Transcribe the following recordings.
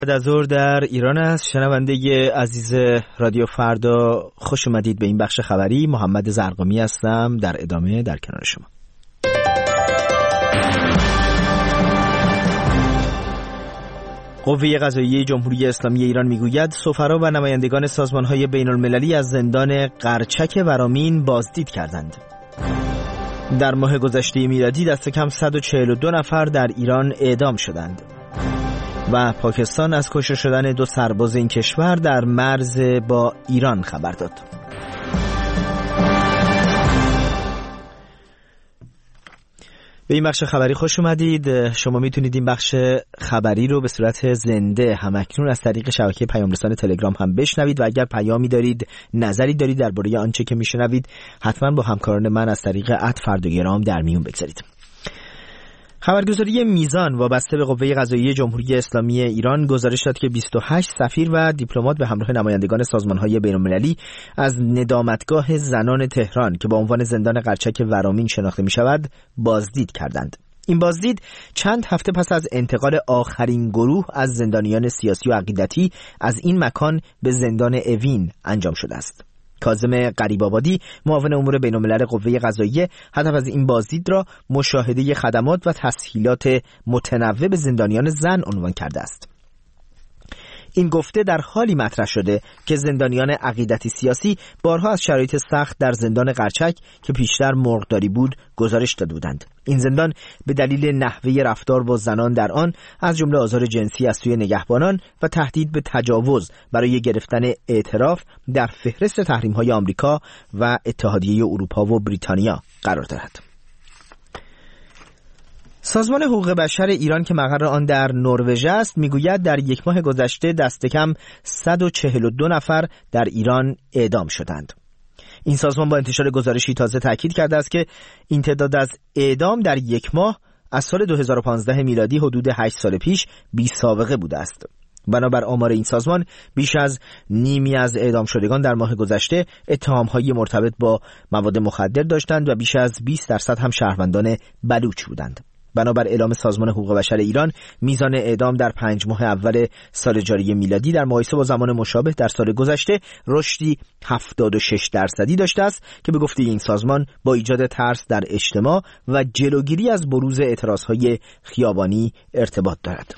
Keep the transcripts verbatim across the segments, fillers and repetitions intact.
بعد از ظهر در ایران است. شنونده عزیز رادیو فردا، خوش اومدید به این بخش خبری. محمد زرقامی هستم، در ادامه در کنار شما. قوه قضاییه جمهوری اسلامی ایران میگوید سفرا و نمایندگان سازمان‌های بین‌المللی از زندان قرچک ورامین بازدید کردند. در ماه گذشته میلادی دست کم صد و چهل و دو نفر در ایران اعدام شدند. و پاکستان از کشته شدن دو سرباز این کشور در مرز با ایران خبر داد. به این بخش خبری خوش اومدید. شما میتونید این بخش خبری رو به صورت زنده همکنون از طریق شبکه پیام رسان تلگرام هم بشنوید و اگر پیامی دارید، نظری دارید درباره آنچه که میشنوید، حتما با همکاران من از طریق ات فرداگرام در میون بگذارید. خبرگزاری میزان وابسته به قوه قضاییه جمهوری اسلامی ایران گزارش داد که بیست و هشت سفیر و دیپلمات به همراه نمایندگان سازمان‌های بین‌المللی از ندامتگاه زنان تهران که با عنوان زندان قرچک ورامین شناخته می‌شود بازدید کردند. این بازدید چند هفته پس از انتقال آخرین گروه از زندانیان سیاسی و عقیدتی از این مکان به زندان اوین انجام شده است. کاظم غریب‌آبادی، معاون امور بین‌الملل قوه قضاییه، هدف از این بازدید را مشاهده خدمات و تسهیلات متنوع به زندانیان زن عنوان کرده است. این گفته در حالی مطرح شده که زندانیان عقیدتی سیاسی بارها از شرایط سخت در زندان قرچک که پیشتر مرغداری بود گزارش داده بودند. این زندان به دلیل نحوه رفتار با زنان در آن، از جمله آزار جنسی از سوی نگهبانان و تهدید به تجاوز برای گرفتن اعتراف، در فهرست تحریم‌های آمریکا و اتحادیه اروپا و بریتانیا قرار دارد. سازمان حقوق بشر ایران که مقر آن در نروژ است میگوید در یک ماه گذشته دست کم صد و چهل و دو نفر در ایران اعدام شدند. این سازمان با انتشار گزارشی تازه تاکید کرده است که این تعداد از اعدام در یک ماه از سال دو هزار و پانزده میلادی حدود هشت سال پیش بی سابقه بوده است. بنابر آمار این سازمان بیش از نیمی از اعدام شدگان در ماه گذشته اتهام‌های مرتبط با مواد مخدر داشتند و بیش از بیست درصد هم شهروندان بلوچ بودند. بنابر اعلام سازمان حقوق بشر ایران، میزان اعدام در پنج ماه اول سال جاری میلادی در مقایسه با زمان مشابه در سال گذشته رشدی هفتاد و شش درصدی داشته است که به گفته این سازمان با ایجاد ترس در اجتماع و جلوگیری از بروز اعتراضهای خیابانی ارتباط دارد.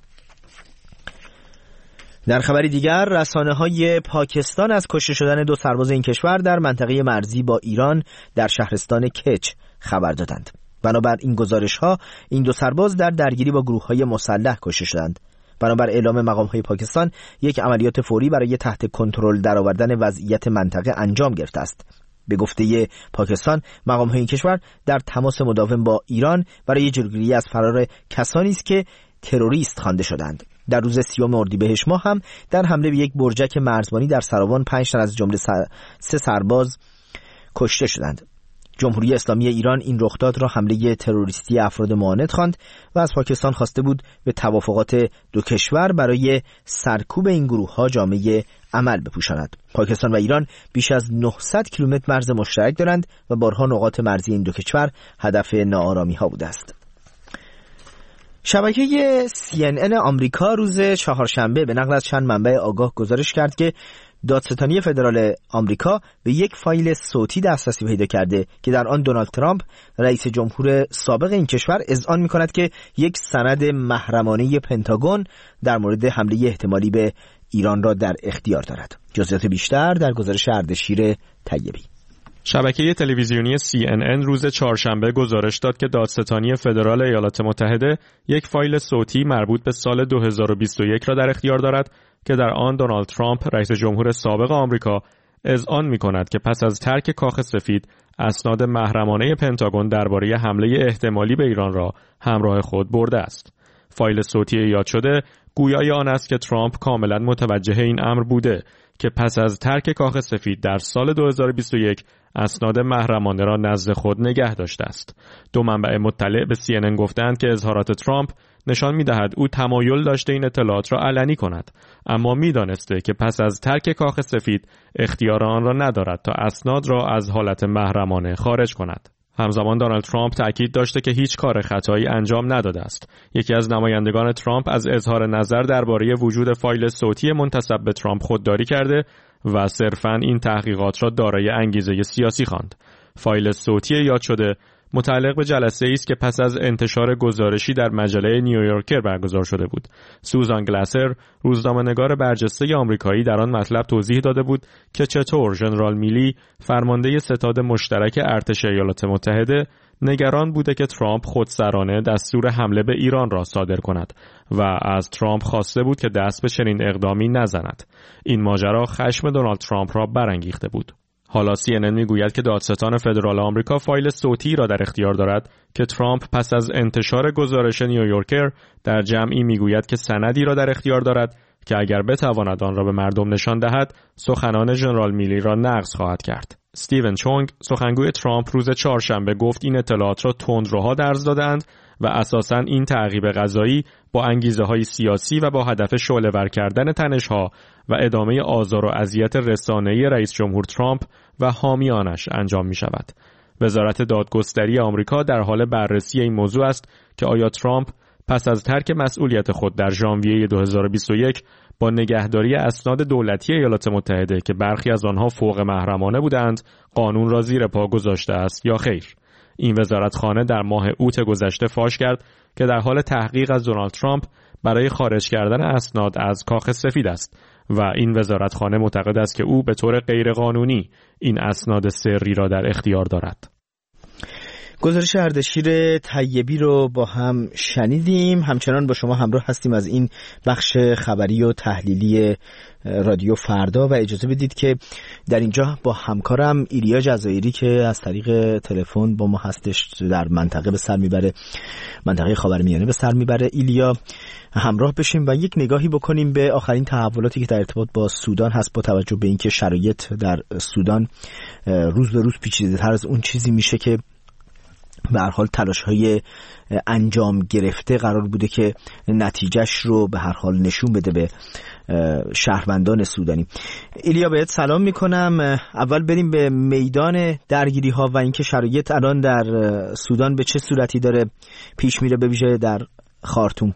در خبری دیگر، رسانه‌های پاکستان از کشته شدن دو سرباز این کشور در منطقه مرزی با ایران در شهرستان کچ خبر دادند. بنابر این گزارش‌ها، این دو سرباز در درگیری با گروه‌های مسلح کشته شدند. بنابر اعلام مقام‌های پاکستان، یک عملیات فوری برای تحت کنترل درآوردن وضعیت منطقه انجام گرفته است. به گفته پاکستان، مقام‌های این کشور در تماس مداوم با ایران برای جلوگیری از فرار کسانی است که تروریست خوانده شدند. در روز سیوم اردیبهشت ماه هم در حمله به یک برجک مرزبانی در سراوان پنج تن از جمله سه سرباز کشته شدند. جمهوری اسلامی ایران این رخداد را حمله تروریستی افراد معاند خواند و از پاکستان خواسته بود به توافقات دو کشور برای سرکوب این گروه‌ها جامه عمل بپوشاند. پاکستان و ایران بیش از نهصد کیلومتر مرز مشترک دارند و بارها نقاط مرزی این دو کشور هدف ناآرامی‌ها بوده است. شبکه سی ان ان آمریکا روز چهارشنبه به نقل از چند منبع آگاه گزارش کرد که دادستانی فدرال آمریکا به یک فایل صوتی دسترسی پیدا کرده که در آن دونالد ترامپ، رئیس جمهور سابق این کشور، اذعان می‌کند که یک سند محرمانه پنتاگون در مورد حمله احتمالی به ایران را در اختیار دارد. جزئیات بیشتر در گزارش اردشیر طیبی. شبکه تلویزیونی سی ان ان روز چهارشنبه گزارش داد که دادستانی فدرال ایالات متحده یک فایل صوتی مربوط به سال دو هزار و بیست و یک را در اختیار دارد که در آن دونالد ترامپ، رئیس جمهور سابق آمریکا، اذعان می‌کند که پس از ترک کاخ سفید اسناد محرمانه پنتاگون درباره حمله احتمالی به ایران را همراه خود برده است. فایل صوتی یاد شده گویای آن است که ترامپ کاملا متوجه این امر بوده که پس از ترک کاخ سفید در سال دو هزار و بیست و یک اسناد محرمانه را نزد خود نگه داشته است. دو منبع مطلع به سی ان ان گفتند که اظهارات ترامپ نشان می‌دهد او تمایل داشته این اطلاعات را علنی کند، اما می‌دانسته که پس از ترک کاخ سفید اختیار آن را ندارد تا اسناد را از حالت محرمانه خارج کند. همزمان دونالد ترامپ تاکید داشته که هیچ کار خطایی انجام نداده است. یکی از نمایندگان ترامپ از اظهار نظر درباره وجود فایل صوتی منتسب به ترامپ خودداری کرده و صرفاً این تحقیقات را دارای انگیزه سیاسی خواند. فایل صوتی یاد شده متعلق به جلسه‌ای است که پس از انتشار گزارشی در مجله نیویورکر برگزار شده بود. سوزان گلاسر، روزنامه‌نگار برجسته آمریکایی، در آن مطلب توضیح داده بود که چطور ژنرال میلی، فرمانده ستاد مشترک ارتش ایالات متحده، نگران بوده که ترامپ خودسرانه دستور حمله به ایران را صادر کند و از ترامپ خواسته بود که دست به چنین اقدامی نزند. این ماجرا خشم دونالد ترامپ را برانگیخته بود. حالا سی ان ان میگوید که دادستان فدرال آمریکا فایل صوتی را در اختیار دارد که ترامپ پس از انتشار گزارش نیویورکر در جمعی میگوید که سندی را در اختیار دارد که اگر بتواند آن را به مردم نشان دهد، سخنان ژنرال میلی را نقض خواهد کرد. استیون چونگ، سخنگوی ترامپ، روز چهارشنبه گفت این اطلاعات را تندروها درز دادند و اساساً این تعقیب قضایی با انگیزه‌های سیاسی و با هدف شعله‌ور کردن تنش‌ها و ادامه آزار و اذیت رسانه‌ای رئیس جمهور ترامپ و حامیانش انجام می‌شود. وزارت دادگستری آمریکا در حال بررسی این موضوع است که آیا ترامپ پس از ترک مسئولیت خود در ژانویه دو هزار و بیست و یک با نگهداری اسناد دولتی ایالات متحده که برخی از آنها فوق محرمانه بودند، قانون را زیر پا گذاشته است یا خیر. این وزارتخانه در ماه اوت گذشته فاش کرد که در حال تحقیق از دونالد ترامپ برای خارج کردن اسناد از کاخ سفید است و این وزارتخانه معتقد است که او به طور غیرقانونی این اسناد سری را در اختیار دارد. گزارش اردشیر طیبی رو با هم شنیدیم. همچنان با شما همراه هستیم از این بخش خبری و تحلیلی رادیو فردا و اجازه بدید که در اینجا با همکارم ایلیا جزایری که از طریق تلفن با ما هستش در منطقه به سر میبره، منطقه خاورمیانه به سر میبره، ایلیا همراه بشیم و یک نگاهی بکنیم به آخرین تحولاتی که در ارتباط با سودان هست، با توجه به اینکه شرایط در سودان روز به روز پیچیده‌تر از اون چیزی میشه که به هر حال تلاش‌های انجام گرفته قرار بوده که نتیجهش رو به هر حال نشون بده به شهروندان سودانی. ایلیا بهت سلام میکنم. اول بریم به میدان درگیری ها و اینکه شرایط الان در سودان به چه صورتی داره پیش میره، به ویژه در خارتوم.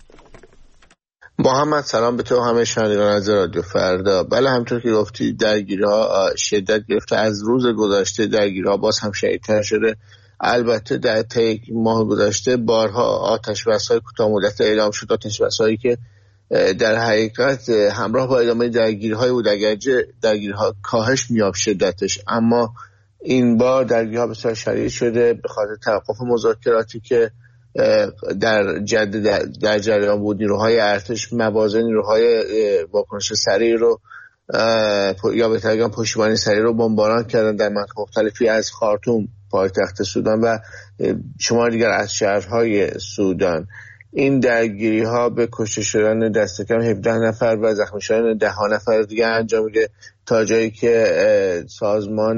محمد سلام به تو و همه شنوندگان از رادیو فردا. بله همونطور که گفتی درگیری ها شدت گرفته، از روز گذشته درگیری ها باز هم شدیدتر شده. البته در طی ماه گذشته بارها آتش بس‌های کوتاه مدت اعلام شد، آتش بس‌هایی که در حقیقت همراه با ادامه درگیری‌های بود، اگرچه درگیری‌ها کاهش می‌یافت شدتش، اما این بار درگیری‌ها بسیار شدید شده به خاطر توقف مذاکراتی که در جده در جریان بود. نیروهای ارتش مواضع نیروهای واکنش سریع رو یا به تعبیر پشتیبانی سریع رو بمباران کردن در مناطق مختلفی از خارتوم پایتخت سودان و شمار دیگر از شهرهای سودان. این درگیری ها به کشته شدن دست کم هفده نفر و زخمی شدن ده نفر دیگه انجام میده، تا جایی که سازمان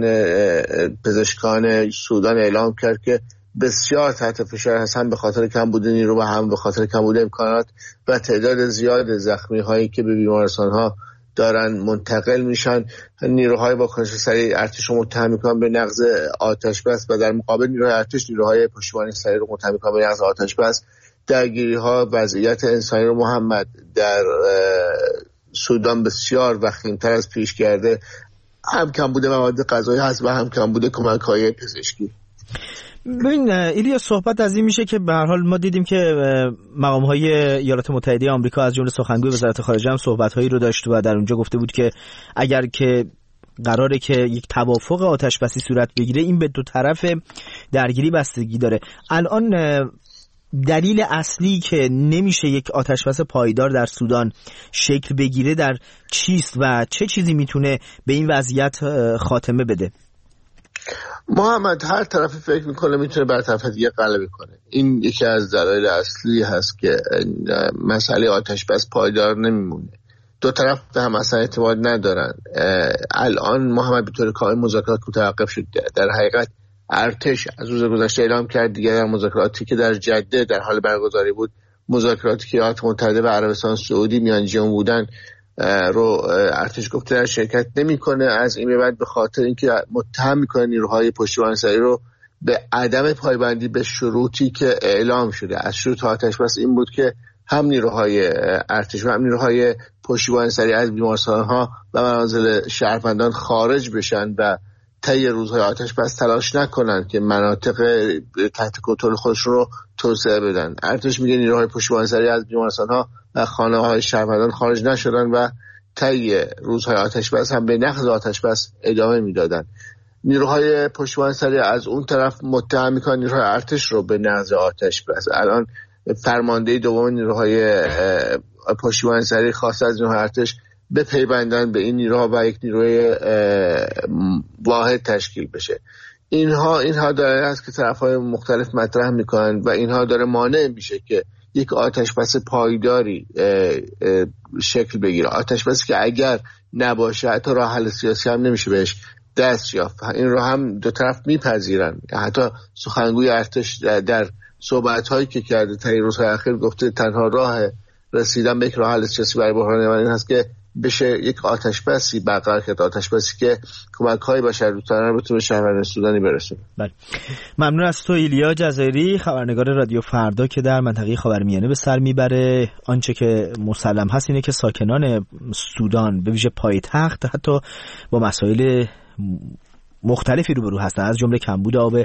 پزشکان سودان اعلام کرد که بسیار تحت فشار هستن به خاطر کمبود نیرو و هم به خاطر کمبود امکانات و تعداد زیاد زخمی هایی که به بیمارستان ها دارن منتقل میشن. نیروهای واکنش سریع ارتش رو متهم میکنن به نقض آتش بس و در مقابل نیروهای ارتش نیروهای پشتیبانی سریع رو متهم میکنن به نقض آتش بس. درگیری ها وضعیت انسانی رو محمد در سودان بسیار وخیم‌تر از پیش کرده، هم کمبود مواد غذایی هست و هم کمبود کمک‌های پزشکی. ببین ایلیا، صحبت از این میشه که به هر حال ما دیدیم که مقام‌های ایالات متحده آمریکا از جمله سخنگوی وزارت خارجه هم صحبت‌هایی رو داشت و در اونجا گفته بود که اگر که قراره که یک توافق آتش بسی صورت بگیره این به دو طرف درگیری بستگی داره. الان دلیل اصلی که نمیشه یک آتش بس پایدار در سودان شکل بگیره در چیست و چه چیزی میتونه به این وضعیت خاتمه بده؟ محمد هر طرفی فکر میکنه میتونه بر طرف دیگه غلبه کنه. این یکی از دلایل اصلی هست که مسئله آتش بس پایدار نمیمونه. دو طرف به هم اصلا اعتماد ندارن. الان محمد به طور کامل مذاکرات متوقف شده. در حقیقت ارتش از روز گذشته اعلام کرد دیگه در مذاکراتی که در جده در حال برگزاری بود، مذاکراتی که ایالات متحده و عربستان سعودی میانجیان بودن رو ارتش گفته در شرکت نمیکنه از این به بعد، به خاطر اینکه متهم میکنه نیروهای پشتیبانی سریع رو به عدم پایبندی به شروطی که اعلام شده. از شروط آتش بس این بود که هم نیروهای ارتش و هم نیروهای پشتیبانی سریع از بیمارستان‌ها و منازل شهروندان خارج بشن و طی روزهای آتش بس تلاش نکنن که مناطق تحت کنترل خودشون رو توسعه بدن. ارتش میگه نیروهای پشتیبانی سریع از بیمارستان‌ها و خانه‌های شهروندان خارج نشدن و طی روزهای آتش بس هم به نقض آتش بس ادامه میدادن. نیروهای پشتیبانی سریع از اون طرف متهم میکنن نیروهای ارتش رو به نقض آتش بس. الان فرمانده دوم نیروهای پشتیبانی سریع خواسته از نیروهای ارتش بپیوندن به این نیروها و یک نیروی واحد تشکیل بشه. اینها اینها داره هست که طرف‌های مختلف مطرح میکنن و اینها داره مانع میشه که یک آتش بس پایداری شکل بگیره. آتش بسی که اگر نباشه حتی راه حل سیاسی هم نمیشه بهش دست یافت. این رو هم دو طرف میپذیرن. حتی سخنگوی ارتش در صحبت‌هایی که کرده طی روزهای اخیر گفته تنها راه رسیدن به یک راه حل سیاسی برای بحران یمن این هست که بشه یک آتش بسی برقرار کرد، آتش بسی که کمک‌های بشردوستانه رو بتونه شهروندان سودانی برسونه. بله. ممنون از تو ایلیا جزایری، خبرنگار رادیو فردا که در منطقه خاورمیانه به سر میبره. آنچه که مسلم هست اینه که ساکنان سودان به ویژه پایتخت حتی با مسائل مختلفی روبرو هستند، از جمله کمبود آب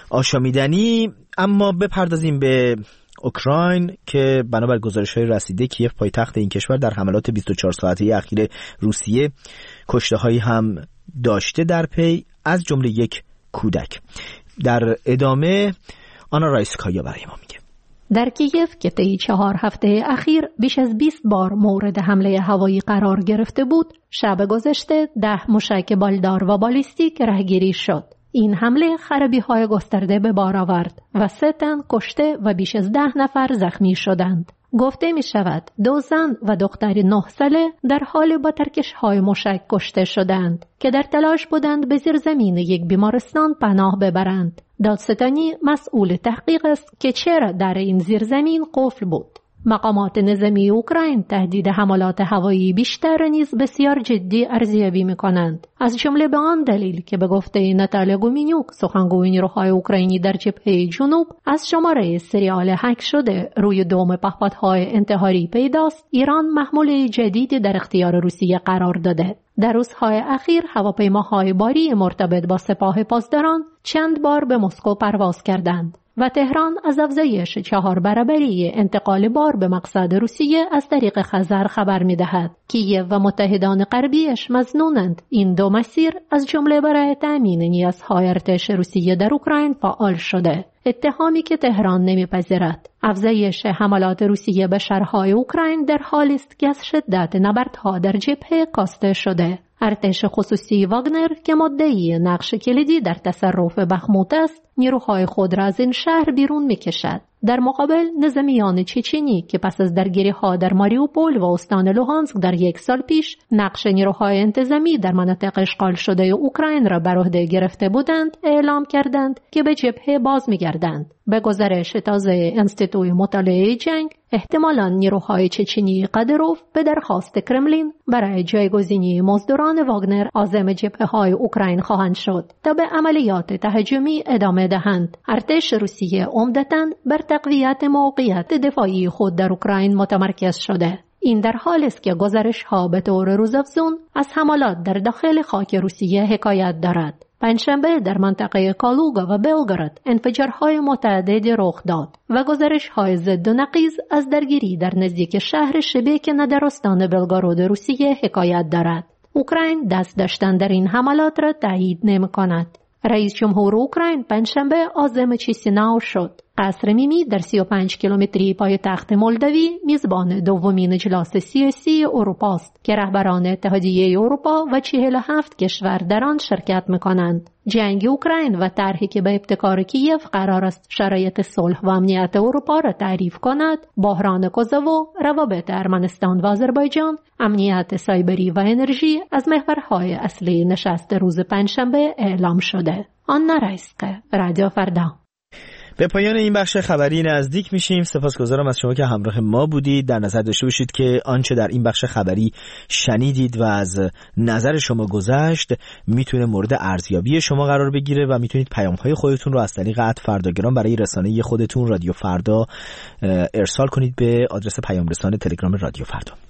آشامیدنی. اما بپردازیم به اوکراین که بنابر گزارش‌های رسیده کیف پایتخت این کشور در حملات بیست و چهار ساعته اخیر روسیه کشته‌هایی هم داشته در پی، از جمله یک کودک. در ادامه آنا رایسکایا برای ما میگه. در کیف که طی چهار هفته اخیر بیش از بیست بار مورد حمله هوایی قرار گرفته بود، شب گذشته ده موشک بالدار و بالیستیک رهگیری شد. این حمله خرابی‌های گسترده به بار آورد و سه تن کشته و بیش از ده نفر زخمی شدند. گفته می شود دو زن و دختری نه ساله در حال با ترکش‌های موشک کشته شدند که در تلاش بودند به زیرزمین یک بیمارستان پناه ببرند. دادستانی مسئول تحقیق است که چرا در این زیرزمین قفل بود. مقامات نظامی اوکراین تهدید حملات هوایی بیشتر نیز بسیار جدی ارزیابی می‌کنند، از جمله به آن دلیل که به گفته ناتالیا گومینیوک، سخنگوی نیروهای اوکراینی در جبهه جنوب، از شماره سریال هک شده روی دوم پهپادهای انتحاری پیداست ایران محموله جدیدی در اختیار روسیه قرار داده. در روزهای اخیر هواپیماهای باری مرتبط با سپاه پاسداران چند بار به مسکو پرواز کردند و تهران از افزایش چهار برابری انتقال بار به مقصد روسیه از طریق خزر خبر می‌دهد. کییو و متحدان غربیش مظنونند این دو مسیر از جمله برای تأمین نیازهای ارتش روسیه در اوکراین فعال شده، اتهامی که تهران نمی‌پذیرد. افزایش حملات روسیه به شهرهای اوکراین در حالی است که از شدت نبردها در جبهه کاسته شده. ارتش خصوصی واگنر که مدعی نقش کلیدی در تصرف بخموت است، نیروهای خود را از این شهر بیرون می‌کشد. در مقابل نظامیان چچنی که پس از درگیری‌ها در ماریوپول و استان لوهانسک در یک سال پیش نقش نیروهای انتظامی در مناطق اشغال شده اوکراین را بر عهده گرفته بودند، اعلام کردند که به جبهه باز می‌گردند. به گزارش تازه انستیتوی مطالعه جنگ، احتمالاً نیروهای چچنی قادروف به درخواست کرملین برای جایگزینی مزدوران واگنر عازم جبهه‌های اوکراین خواهند شد تا به عملیات تهاجمی ادامه دهند. ارتش روسیه عمدتاً بر تقویت موقعیت دفاعی خود در اوکراین متمرکز شده. این در حالی است که گزارش‌ها به طور روزافزون از حملات در داخل خاک روسیه حکایت دارد. پنجشنبه در منطقه کالوگا و بلگراد انفجارهای متعددی رخ داد و گزارش‌های ضد و نقیض از درگیری در نزدیک شهر شبیک ندرستان بلگراد روسیه حکایت دارد. اوکراین دست داشتن در این حملات را تایید نمی‌کند. رئیس جمهور اوکراین پنجشنبه عازم چیسیناو شد. قصر میمی در سی و پنج کیلومتری پایتخت مولدوی میزبان دومین اجلاس سیاسی اروپا است که رهبران اتحادیه اروپا و چهل و هفت کشور در آن شرکت می‌کنند. جنگ اوکراین و طرحی که به ابتکار کیف قرار است شرایط صلح و امنیت اروپا را تعریف کند، بحران کوزوو، روابط ارمنستان و آذربایجان، امنیت سایبری و انرژی از محورهای اصلی نشست روز پنجشنبه اعلام شده. آنا رایسکایا، رادیو فردا. به پایان این بخش خبری نزدیک میشیم. سپاسگزارم از شما که همراه ما بودید. در نظر داشته باشید که آنچه در این بخش خبری شنیدید و از نظر شما گذشت میتونه مورد ارزیابی شما قرار بگیره و میتونید پیام‌های خودتون رو از طریق ات فرداگرام برای رسانه خودتون رادیو فردا ارسال کنید به آدرس پیام رسان تلگرام رادیو فردا.